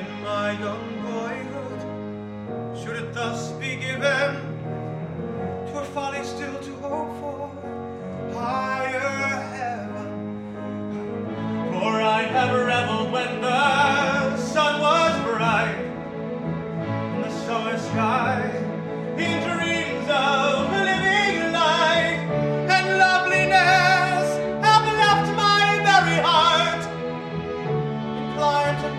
in my young boyhood, should it thus be given, 'twere folly still to hope for higher heaven. For I have reveled when the